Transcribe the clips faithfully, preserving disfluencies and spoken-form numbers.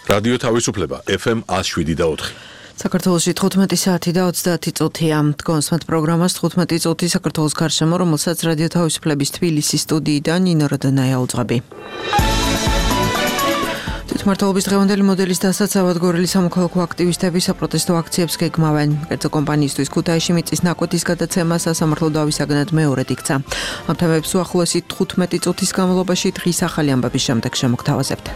რადიო თავისუფლება ეფ ემ ათს შვიდი და ოთხი. საქართველოში თხუთმეტი საათი და ოცდაათი წუთია. დგომსმათ პროგრამას თხუთმეტი წუთი საქართველოს გარშემო, რომელსაც რადიო თავისუფლების თბილისის სტუდიიდან ნინო როდონაია უძღვები. თვითმმართველობის დღევანდელი მოდელის დასაცავად გორელის სამოქალაქო აქტივისტები საპროტესტო აქციებს გეგმავენ. კერძო კომპანიისთვის ქუთაისში მიწის ნაკვეთის გადაცემა სასამართლო დავისაგნად მეორედ იქცა. ამ თემებს უახლოესი თხუთმეტი წუთის განმავლობაში დღის ახალი ამბების შემდეგ შემოგთავაზებთ.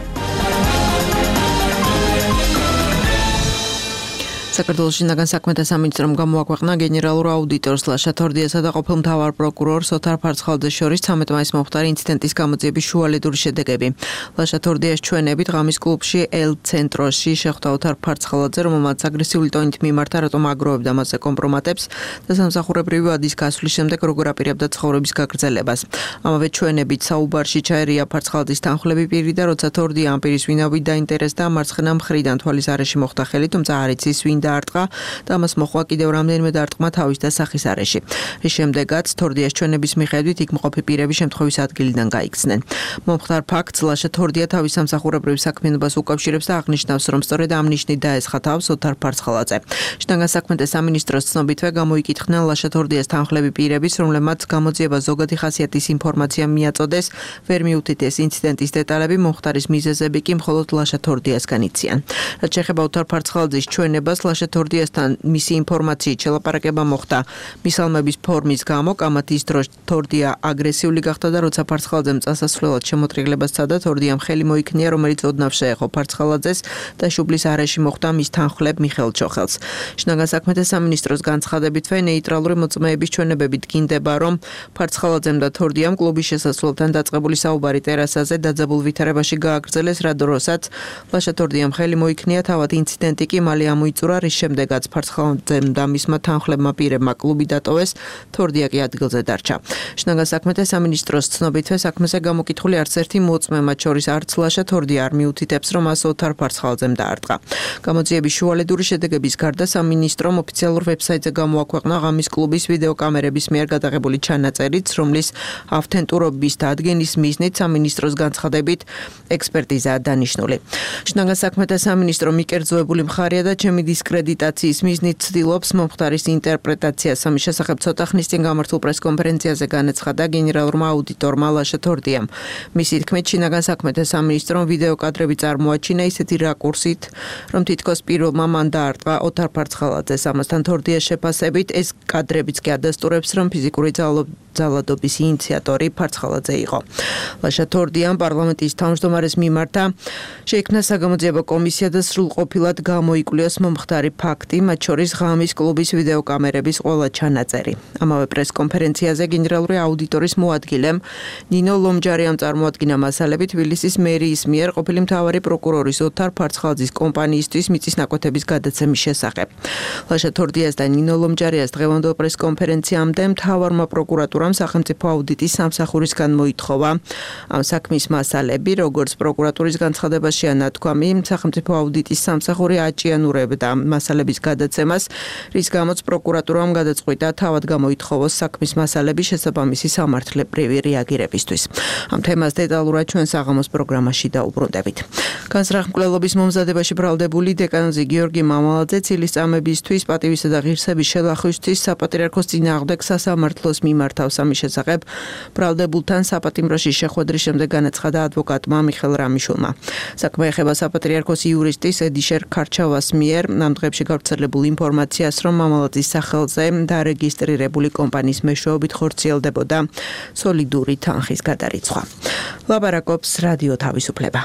საქართველოს შინაგან საქმეთა სამინისტრომ გამოაქვეყნა გენერალურ აუდიტორს ლაშა თორდიასა და ყოფილ მთავარ პროკურორს ოთარ ფარცხალაძეს შორის ცამეტ მაისს მომხდარი ინციდენტის გამოძიების შუალედური შედეგები. ლაშა თორდიას ჩვენებით ღამის კლუბში ელ ცენტროში შეხვდა ოთარ ფარცხალაძე, რომელმაც აგრესიული ტონით მიმართა, რატომ აგროვებდა მასზე კომპრომატებს და სამსახურებრივი ვადის გასვლის შემდეგ როგორ აპირებდა ცხოვრების გაგრძელებას. ამავე ჩვენებით საუბარში ჩაერია ფარცხალაძის თანხლები პირი და როცა თორდია ამ პირის ვინაობით დაინტერესდა, მარცხენა მხრიდან თვალის არეში მოხდა ხელი, თუმცა არ იცის ვინ დაარტყა და მას მოხვა კიდევ რამდენიმე დაარტყმა თავის და სახის არეში. რის შემდეგაც თორდიას ჩვენების მიხედვით იქ მყოფი პირები შემთხვევის ადგილიდან გაიქცნენ. მომხდარ ფაქტს ლაშა თორდია თავის სამსახურებრივ საქმიანობას უკავშირებს და აღნიშნავს, რომ სწორედ ამ ნიშნით დაესხა თავს ოთარ ფარცხალაძე. შინაგან საქმეთა სამინისტროს ცნობითვე გამოიკითხნენ ლაშა თორდიას თანხლები პირების, რომლებმაც გამოძიება ზოგადი ხასიათის ინფორმაცია მიაწოდეს, ვერ მიუთითეს ინციდენტის დეტალები, მომხდარის მიზეზები კი მხოლოდ ლაშა თორდიასგან იციან. რაც შეეხება ოთარ ფარცხალაძის ჩვენებას, ლაშა თორდიასთან მისი ინფორმაციით შელაპარაკება მოხდა მისალმების ფორმის გამო, კამათ ის დროს თორდია აგრესიული გახდა და როცა ფარცხალაძემ წასასვლელად შემოტრიგლებას სცადა, თორდიამ ხელი მოიქნია, რომელიც ოდნავ შეეხო ფარცხალაძეს და შუბლის არეში მოხდა მის თანხლებ მიხეილ ჩოხელს. შინაგან საქმეთა სამინისტროს განცხადებითვე ნეიტრალური მოწმეების ჩვენებები დგინდება, რომ ფარცხალაძემ და თორდიამ კლუბის შესასვლელთან დაწყებული საუბარი ტერასაზე დაძაბულ ვითარებაში გააგრძელეს, რადგანაც ლაშა თორდიამ ხელი მოიქნია, თავად ინციდენტი კი მალე ამოიწურა, რის შემდეგაც ფარცხალაძემ და მისმა თანხლებმა პირებმა კლუბი დატოვეს, თორდია კი ადგილზე დარჩა. შინაგან საქმეთა სამინისტროს ცნობითვე საქმეზე გამოკითხული არც ერთი მოწმე, მათ შორის არც ლაშა თორდია არ მიუთითებს, რომ მას ოთარ ფარცხალაძემ დაარტყა. გამოძიების შუალედური შედეგების გარდა სამინისტრომ ოფიციალურ ვებსაიტზე გამოაქვეყნა ღამის კლუბის ვიდეოკამერების მიერ გადაღებული ჩანაწერიც, რომლის ავთენტურობის დადგენის მიზნით სამინისტროს განცხადებით ექსპერტიზაა დანიშნული. შინაგან საქმეთა სამინისტრო მიკერძოებული მხარეა და ჩემი დისკრედიტაციის მიზნით ცდილობს მომხდარის ინტერპრეტაციას. ამის შესახებ ცოტა ხნის წინ გამართულ პრესკონფერენციაზე განაცხადა გენერალურმა აუდიტორმა ლაშა თორდიამ. მისი თქმით, შინაგან საქმეთა სამინისტრომ ვიდეო კადრები წარმოაჩინა ისეთი რაკურსით, რომ თითქოს პირველმა მან დაარტყა ოთარ ფარცხალაძეს. ამასთან თორდიას შეფასებით ეს კადრებიც კი ადასტურებს, რომ ფიზიკური ძალადობის ინიციატორი ფარცხალაძე იყო. ლაშა თორდიამ პარლამენტის თავმჯდომარეს მიმართა შეიქმნა საგამოძიებო კომისია და სრულყოფილად გამოიკვლიოს მომხდარი ფაქტი, მათ შორის ღამის კლუბის ვიდეოკამერების ყველა ჩანაწერი. ამავე პრესკონფერენციაზე გენერალური აუდიტორის მოადგილემ ნინო ლომჯარიამ წარმოადგინა მასალები თბილისის მერიის მიერ ყოფილი მთავარი პროკურორის ოთარ ფარცხალაძის კომპანიისთვის მიწის ნაკვეთების გადაცემის შესახებ. ლაშა თორდიას და ნინო ლომჯარიას დღევანდელ პრესკონფერენციამდე მთავარმა პროკურატურამ სახელმწიფო აუდიტის სამსახურისგან მოითხოვა ამ საქმის მასალები, როგორც პროკურატურის განცხადებაშია ნათქვამი, სახელმწიფო აუდიტის სამსახური აჭიანურებდა მასალების გადაცემას, რის გამოც პროკურატურამ გადაწყვიტა თავად გამოითხოვოს საქმის მასალები შესაბამისი სამართლებრივი რეაგირებისთვის. ამ თემას დეტალურად ჩვენ საღამოს პროგრამაში დაუბრუნდებით. განსახმკვლელობის მომზადებაში ბრალდებული დეკანოზი გიორგი მამალაძე ცილისწამებისთვის პატივისა და ღირსების შელახვისთვის საპატრიარქოს წინააღმდეგ სასამართლოს მიმართავს. ამის შესახებ ბრალდებულთან საპატიმროში შეხვედრის შემდეგ განაცხადა ადვოკატმა მიხეილ რამიშულმა. საქმე ეხება საპატრიარქოს იურისტის ედიშერ ქარჩავას მიერ ამ დღეებში გავრცელებულ ინფორმაციას, რომ მამალაძის სახელზე დარეგისტრირებული კომპანიის მეშვეობით ხორციელდებოდა სოლიდური თანხის გადარიცხვა. ლაპარაკობს რადიო თავისუფლება.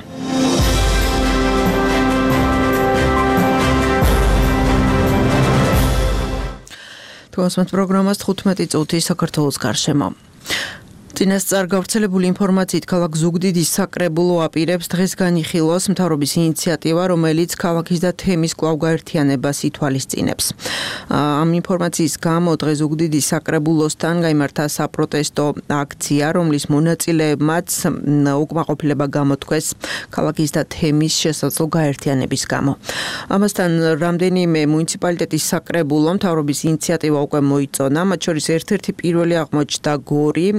თვალსაჩინო პროგრამას თხუთმეტი წუთი საქართველოს გარშემო. წინასწარ გავრცელებული ინფორმაციით ქალაქ ზუგდიდის საკრებულო აპირებს დღეს განიხილოს მთავრობის ინიციატივა, რომელიც ქალაქის და თემის კვლავ გაერთიანებას ითვალისწინებს. ამ ინფორმაციის გამო დღეს ზუგდიდის საკრებულოსთან გაიმართა საპროტესტო აქცია, რომლის მონაწილეებმაც უკმაყოფილება გამოთქვეს ქალაქის და თემის შესაძლო გაერთიანების გამო. ამასთან რამდენიმე მუნიციპალიტეტის საკრებულო მთავრობის ინიციატივა უკვე მოიწონა, მათ შორის ერთ-ერთი პირველი აღმოჩნდა გორი, რომ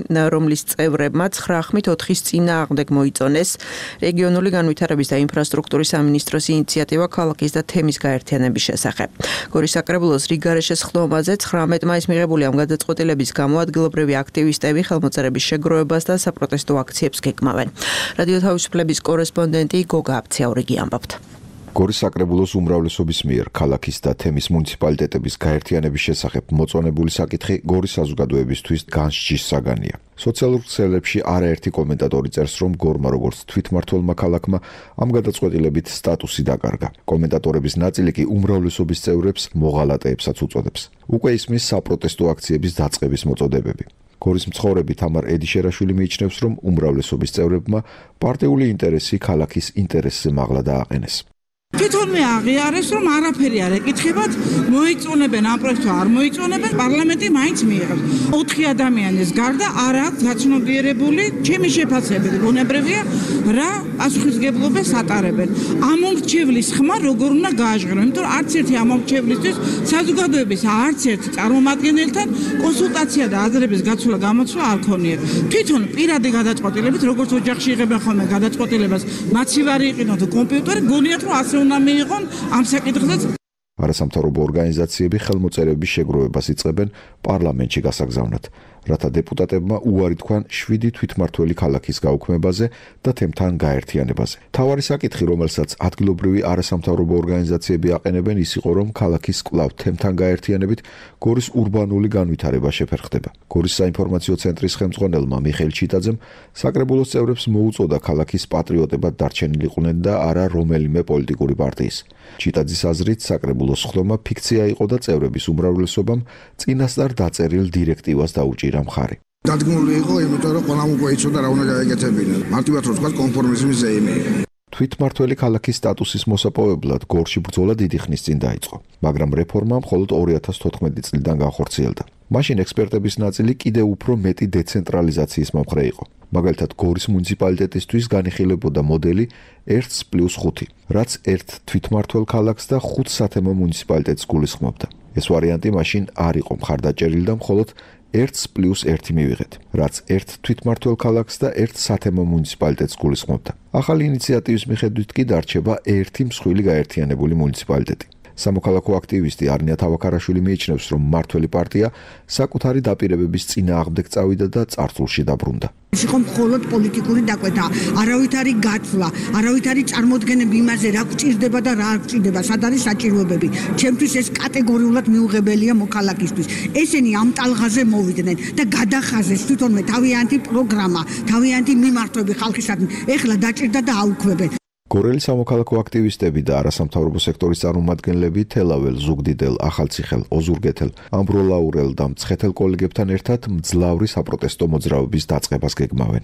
რომლის წევრებმა ცხრა ხმით ოთხის წინააღმდეგ მოიწონეს. რეგიონული განვითარების და ინფრასტრუქტურის სამინისტროს ინიციატივა ქალაქის და თემის გაერთიანების შესახებ. გორის საკრებულოს რიგარეშე სხდომაზე ცხრამეტ მაისს მიღებული ამ გადაწყვეტილების გამო ადგილობრივი აქტივისტები ხელმოწერების შეგროვებას და საპროტესტო აქციებს გეკმავენ. რადიო თავისუფლების კორესპონდენტი გოგა აბციაურიგი ამბობთ. გორის საკრებულოს უმრავლესობის მიერ ქალაქის და თემის მუნიციპალიტეტების გაერთიანების შესახებ მოწონებული საკითხი გორის საზოგადოებისთვის განსჯის საგანია. სოციალურ ქსელებში არაერთი კომენტატორი წერს, რომ გორმა როგორც თვითმმართველმა ქალაქმა ამ გადაწყვეტილებით სტატუსი დაკარგა. კომენტატორების ნაწილი კი უმრავლესობის წევრებს მოღალატეებსაც უწოდებს. უკვე ისმის საპროტესტო აქციების დაწყების მოწოდებები. გორის მცხოვრები თამარ ედიშერაშვილი მიიჩნევს, რომ უმრავლესობის წევრებმა პარტიული ინტერესი ქალაქის ინტერესზე მაღლა დააყენეს. თვითონვე აღიარეს, რომ არაფერი არ ეკითხებათ, მოიწონებენ ამ პროექტს არ მოიწონებენ, პარლამენტი მაინც მიიღებს. ოთხი ადამიანის გარდა არ აქვს გაცნობიერებული ჩემი შეფასებით, ბუნებრივია, რა პასუხისმგებლობას ატარებენ. ამომრჩევლის ხმა როგორ უნდა გააჟღერონ, იმიტომ რომ არც ერთი ამომრჩევლისთვის საზოგადოების არც ერთ წარმომადგენელთან კონსულტაცია და აზრების გაცვლა გამოცვლა არ ქონია. თვითონ პირადი გადაწყვეტილებით, როგორც ოჯახში იღებენ ხოლმე გადაწყვეტილებას, მაცივარი იყინოთ კომპიუტერი, გონიათ რომ ასე უნდა მიიღონ ამ საკითხზეც. არასამთავრობო ორგანიზაციები ხელმოწერების შეგროვებას იწყებენ პარლამენტში გასაგზავნად, რათა დეპუტატებმა უარი თქვან შვიდი თვითმმართველი ქალაქის გაუქმებაზე და თემთან გაერთიანებაზე. მთავარი საკითხი, რომელსაც ადგილობრივი არასამთავრობო ორგანიზაციები აყენებენ, ის იყო, რომ ქალაქის კვლავ თემთან გაერთიანებით გორის ურბანული განვითარება შეფერხდება. გორის საინფორმაციო ცენტრის ხელმძღვანელმა მიხეილ ჩიტაძემ საკრებულოს წევრებს მოუწოდა ქალაქის პატრიოტებად დარჩენილიყვნენ და არა რომელიმე პოლიტიკური პარტიის. ჩიტაძის აზრით, საკრებულოს სხდომა ფიქცია იყო და წევრების უმრავლესობამ წინასწარ დაწერილ დირექტივას დაუჭირა მხარი. დადგმული იყო, იმიტომ რომ ყველამ უკვე იცოდა რა უნდა გაეკეთებინა. მარტივად რო ვთქვათ, კონფორმიზმის ზეიმი. თვითმმართველი ქალაქის სტატუსის მოსაპოვებლად გორში ბრძოლა დიდი ხნის წინ დაიწყო, მაგრამ რეფორმა მხოლოდ ორი ათას თოთხმეტი წლიდან განხორციელდა. მაშინ ექსპერტების ნაწილი კიდევ უფრო მეტი დეცენტრალიზაციის მომხრე იყო. მაგალითად, გორის მუნიციპალიტეტისთვის განიხილებოდა მოდელი ერთი პლუს ხუთი, რაც ერთ თვითმმართველ ქალაქს და ხუთ სათემო მუნიციპალიტეტს გულისხმობდა. ეს ვარიანტი მაშინ არ იყო მხარდაჭერილი და მხოლოდ ერთი პლუს ერთი მივიღეთ, რაც ერთ თვითმმართველ ქალაქს და ერთ სათემო მუნიციპალიტეტს გულისხმობდა. ახალი ინიციატივის მიხედვით კი დარჩება ერთი მსხვილი გაერთიანებული მუნიციპალიტეტი. სამოქალაქო აქტივისტი არნია თავაქარაშვილი მიიჩნევს, რომ მმართველი პარტია საკუთარი დაპირებების წინააღმდეგ წავიდა და წარსულში დაბრუნდა. იყო მხოლოდ პოლიტიკური დაკვეთა, არავითარი გაცვლა, არავითარი წარმოდგენები იმაზე, რა გვჭირდება და რა არ გვჭირდება, სად არის საჭიროებები. ჩემთვის ეს კატეგორიულად მიუღებელია მოქალაქისთვის. ესენი ამ ტალღაზე მოვიდნენ და გადახაზეს თვითონვე თავიანთი პროგრამა, თავიანთი მიმართვები ხალხისადმი. ეხლა დაჭირდა და აუქმებენ. გორელი სამოქალაქო აქტივისტები და არასამთავრობო სექტორის წარმომადგენლები თელაվել, ზუგდიდელ, ახალციხელ, ოზურგეთელ, ამბროლაურელ და მცხეთელ კოლეგებთან ერთად მძლავრი საპროტესტო მოძრაობის დაწყებას გეგმავენ.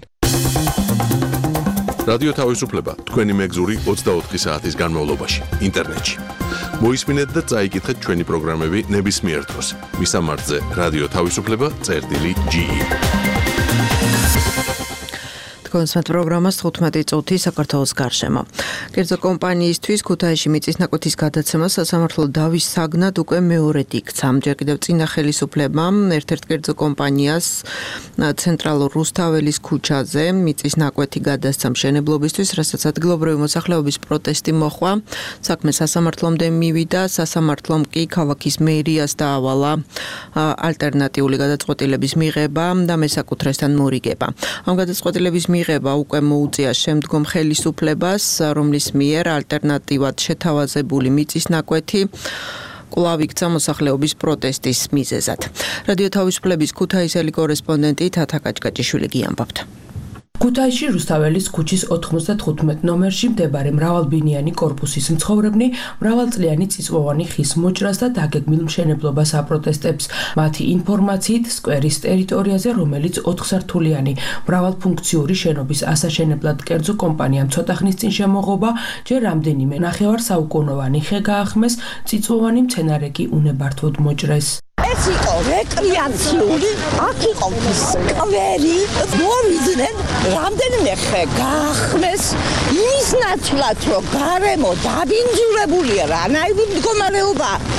რადიო თავისუფლება თქვენი მეგზური ოცდაოთხი საათის განმავლობაში ინტერნეტში. მოისმინეთ და წაიკითხეთ ჩვენი პროგრამები ნებისმიერ დროს. მისამართზე რადიო თავისუფლება წერტილი ჯი. კონსერტ პროგრამას თხუთმეტი წუთი საქართველოს გარშემო. კერძო კომპანიისთვის ქუთაისში მიწის ნაკვეთის გადაცემა სასამართლო დავის საგნად უკვე მეორედ იქცა. ჯერ კიდევ წინა ხელისუფლებამ ერთ-ერთ კერძო კომპანიას ცენტრალურ რუსთაველის ქუჩაზე მიწის ნაკვეთი გადასცა მშენებლობისთვის, რასაც ადგილობრივი მოსახლეობის პროტესტი მოჰყვა. საქმე სასამართლომდე მივიდა, სასამართლომ კი ქალაქის მერიას დაავალა ალტერნატიული გადაწყვეტილების მიღება და მესაკუთრესთან მორიგება. ამ გადაწყვეტილების მიღება უკვე მოუწია შემდგომ ხელისუფლებას, რომლის მიერ ალტერნატივად შეთავაზებული მიწის ნაკვეთი კვლავ იქცა მოსახლეობის პროტესტის მიზეზად. რადიო თავისუფლების ქუთაისელი კორესპონდენტი თათა კაჭკაჭიშვილი გიამბობთ. ქუთაისში რუსთაველის ქუჩის ოთხმოცდათხუთმეტ ნომერში მდებარე მრავალბინიანი კორპუსის მცხოვრებნი მრავალწლიანი წიწვოვანი ხის მოჭრას და დაგეგმილ მშენებლობას აპროტესტებს. მათი ინფორმაციით, სკვერის ტერიტორიაზე, რომელიც ოთხსართულიანი მრავალფუნქციური შენობის ასაშენებლად კერძო კომპანიამ ცოტა ხნის წინ შემოღობა, ჯერ რამდენიმე ნახევარსაუკუნოვანი ხე გაახმეს, წიწვოვანი მცენარე კი უნებართვოდ მოჭრეს. ეს იყო რეკრეაციული, აქ იყო სკვერი, მოვიდნენ რამდენიმე ხე გაახმეს, ის ნაცვლად, რომ გარემო დაბინძურებულია, რანაირი მდგომარეობა. ჩვენ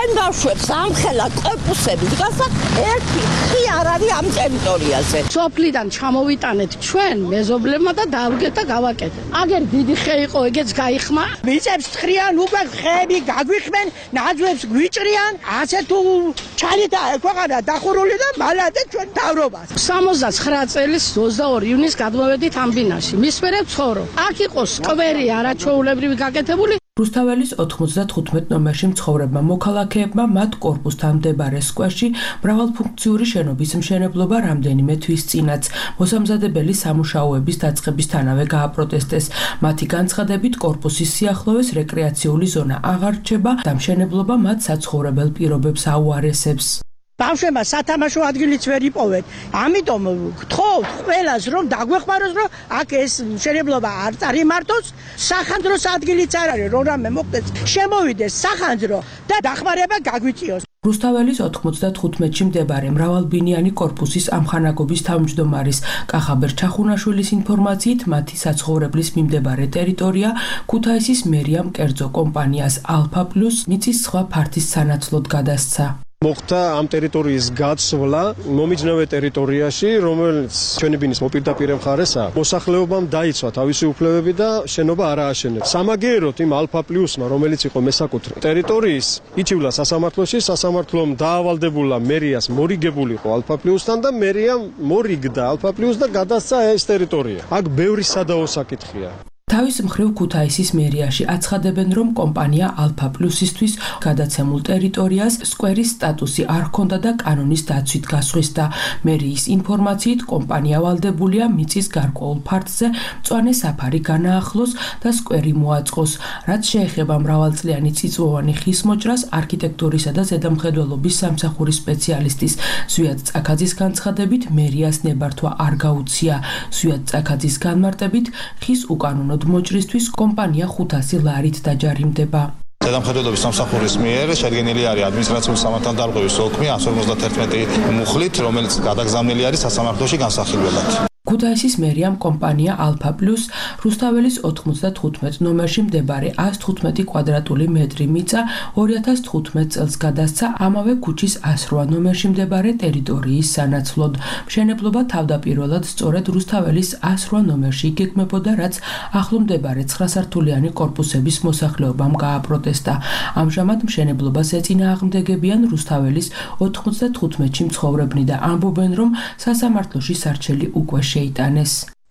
ჩვენ ბავშვებს ამხელა კორპუსები დგასა ერთი ხი არ არის ამ ტერიტორიაზე. სოფლიდან ჩამოვიტანეთ ჩვენ მეზობლებმა და დავგეთ და გავაკეთეთ. აგერ დიდი ხე იყო, ეგეც გაიხმა. მიწებს ხრიან, უკვე ხეები გაგვიხმენ, ნაძვებს გვიჭრიან, ასე თუ ჩალითა ქვეყანა დახურული და მალადეთ ჩვენ დავრობას. სამოცდაცხრა წლის ოცდაორი ივნის გადმოვედით ამ ბინაში. მის მერე ვცხოვრო. აქ იყო სკვერი არაჩვეულებრივი გაკეთებული. რუსთაველის ოთხმოცდათხუთმეტ ნომერში მცხოვრებმა მოქალაქეებმა მათ კორპუსთან მდებარე სკვერში მრავალფუნქციური შენობის მშენებლობა რამდენიმე თვის წინაც მოსამზადებელი სამუშაოების დაწყებისთანავე გააპროტესტეს. მათი განცხადებით კორპუსის სიახლოვეს რეკრეაციული ზონა აღარ რჩება და მშენებლობა მათ საცხოვრებელ პირობებს აუარესებს. ბავშვებმა სათამაშო ადგილიც ვერ იპოვეთ. ამიტომ გთხოვთ ყველას რომ დაგვეხმაროს რომ აქ ეს მშენებლობა არ წარიმართოს. სახანძროს ადგილიც არ არის რომ რამე მოხდეს. შემოვიდეს სახანძრო და დახმარება გაგვიწიოს. რუსთაველის ოთხმოცდათხუთმეტში მდებარე მრავალბინიანი კორპუსის ამხანაგობის თავმჯდომარის კახაბერ ჩახუნაშვილის ინფორმაციით მათი საცხოვრებლის მიმდებარე ტერიტორია ქუთაისის მერიამ კერძო კომპანიას ალფა პლუს მიწის სხვა ფართის სანაცვლოდ გადასცა. მოხდა ამ ტერიტორიის გაცვლა მომიჯნავე ტერიტორიაში, რომელიც ჩვენი ბინის მოპირდაპირე მხარესაა. მოსახლეობამ დაიცვა თავისი უფლებები და შენობა არ ააშენებს. სამაგიეროდ იმ ალფა პლუსმა, რომელიც იყო მესაკუთრე ტერიტორიის, იჩივლა სასამართლოში, სასამართლომ დაავალდებულა მერიას მორიგებულიყო ალფა პლუსთან და მერიამ მორიგდა ალფა პლუს და გადასცა ეს ტერიტორია. აქ ბევრი სადაო საკითხია. თავის მხრივ ქუთაისის მერიაში აცხადებენ, რომ კომპანია ალფა პლუსისთვის გადაცემულ ტერიტორიას სკვერის სტატუსი არ ჰქონდა და კანონის დაცვით გასხვისდა. მერიის ინფორმაციით კომპანია ვალდებულია მიწის გარკვეულ ფართზე მწვანე საფარი განაახლოს და სკვერი მოაწყოს. რაც შეეხება მრავალწლიანი წიწვოვანი ხის მოჭრას, არქიტექტურისა და ზედამხედველობის სამსახურის სპეციალისტის ზვიად წაქაძის განცხადებით, მერიას ნებართვა არ გაუცია. ზვიად წაქაძის განმარტებით, ხის უკანონო მოჭრისთვის კომპანია ხუთასი ლარით დაჯარიმდება. ზედამხედველობის სამსახურის მიერ შედგენილი არის ადმინისტრაციული სამართალდარღვევის ოლქმი εκατს ორმოცდათერთმეტი მუხლით, რომელიც გადაგზავნილი არის სასამართლოში განსახილველად. ქუთაისის მერიამ კომპანია ალფა პლუს რუსთაველის ოთხმოცდათხუთმეტ ნომერში მდებარე ას თხუთმეტი კვადრატული მეტრი მიწა ორი ათას თხუთმეტ წელს გადასცა ამავე ქუჩის ას რვა ნომერში მდებარე ტერიტორიის სანაცვლოდ. მშენებლობა თავდაპირველად სწორედ რუსთაველის ას რვა ნომერში იგეგმებოდა, რაც ახლო მდებარე ცხრასართულიანი კორპუსების მოსახლეობამ გააპროტესტა. ამჟამად მშენებლობას ეწინააღმდეგებიან რუსთაველის ოთხმოცდათხუთმეტში მცხოვრებნი და ამბობენ, რომ სასამართლოში სარჩელი უკვე შეიტანეს.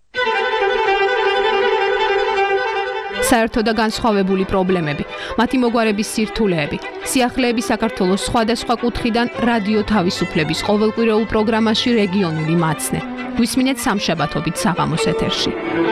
საერთო და განსხვავებული პრობლემები, მათი მოგვარების სირთულეები, სიახლეები საქართველოს სხვადასხვა კუთხიდან რადიო თავისუფლების ყოველკვირეულ პროგრამაში რეგიონული მაცნე. გვისმინეთ სამშაბათობით საღამოს ეთერში.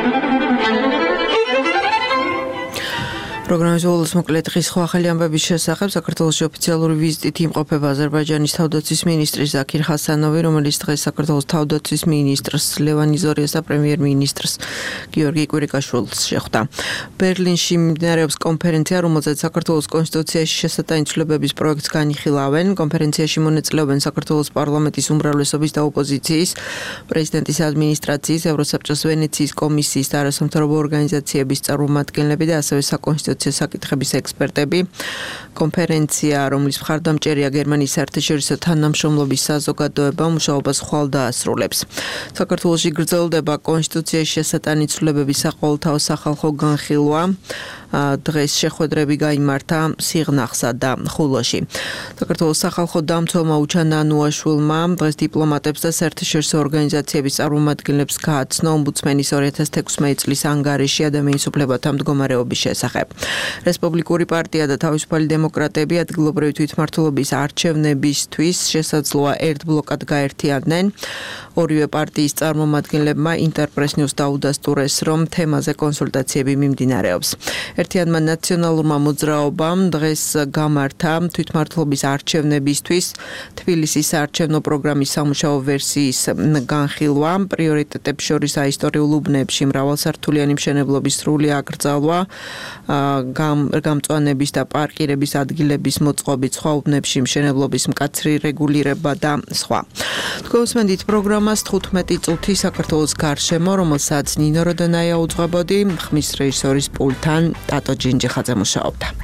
პროგრამის ბოლოს მოკლედ ხის სხვა ახალი ამბების შესახებ საქართველოში ოფიციალური ვიზიტით იმყოფება აზერბაიჯანის თავდაცვის მინისტრი ზაქირ ხასანოვი, რომელიც დღეს საქართველოს თავდაცვის მინისტრს ლევან იზორიას და პრემიერ-მინისტრს გიორგი კვირიკაშვილს შეხვდა. ბერლინში მიმდინარეობს კონფერენცია, რომელზეც საქართველოს კონსტიტუციაში შესატანი ცვლილებების პროექტს განიხილავენ. კონფერენციაში მონაწილეობენ საქართველოს პარლამენტის უმრავლესობის და ოპოზიციის, პრეზიდენტის ადმინისტრაციის, ევროსაბჭოს ვენეციის კომისიის და არასამთავრობო ორგანიზაციების წარმომადგენლები და ასევე საკონსტიტუციო საკითხების ექსპერტები. კონფერენცია, რომლის მხარდამჭერია გერმანიის საერთაშორისო თანამშრომლობის საზოგადოება, მუშაობას ხვალ დაასრულებს. საქართველოში გრძელდება კონსტიტუციაში შესატანი ცვლილებების საყოველთაო სახალხო განხილვა. დღეს შეხვედრები გაიმართა სიღნაღსა და ხულოში. საქართველოს სახალხო დამცველმა უჩან ანუაშვილმა დღეს დიპლომატებს და საერთაშორისო ორგანიზაციების წარმომადგენლებს გააცნო ომბუდსმენის ორი ათას თექვსმეტი წლის ანგარიში ადამიანის უფლებათა მდგომარეობის შესახებ. რესპუბლიკური პარტია და თავისუფალი დემოკრატები ადგილობრივი თვითმმართველობის არჩევნებისთვის შესაძლოა ერთ ბლოკად გაერთიანდნენ. ორივე პარტიის წარმომადგენლებმა ინტერპრეს ნიუს დაუდასტურეს, რომ თემაზე კონსულტაციები მიმდინარეობს. ერთიანმა ნაციონალურმა მოძრაობამ დღეს გამართა თვითმმართველობის არჩევნებისთვის თბილისის საარჩევნო პროგრამის სამუშაო ვერსიის განხილვა. პრიორიტეტებს შორის აისტორიულ უბნებში მრავალსართულიანი მშენებლობის სრული აკრძალვა, გამწვანების და პარკირების ადგილების მოწყობით, სხვა უბნებში მშენებლობის მკაცრი რეგულირება და სხვა. თქვენსმენდით პროგრამას თხუთმეტი წუთი საქართველოს გარშემო, რომელსაც ნინო როდონაია უძღვებოდი, ხმის რეჟისორის პულტთან ტატო ჯინჯიხაძე მუშაობდა.